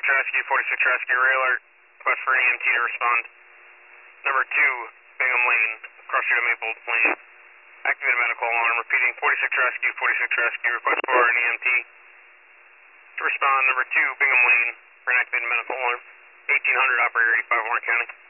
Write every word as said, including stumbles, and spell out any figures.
Rescue, forty-six Rescue, Ray Alert. Request for an E M T to respond. Number two, Bingham Lane, cross street of Maple Lane. Activated medical alarm. Repeating, forty-six Rescue, forty-six Rescue. Request for an E M T to respond. Number two, Bingham Lane, for an activated medical alarm. eighteen hundred, operator eighty-five, Warren County.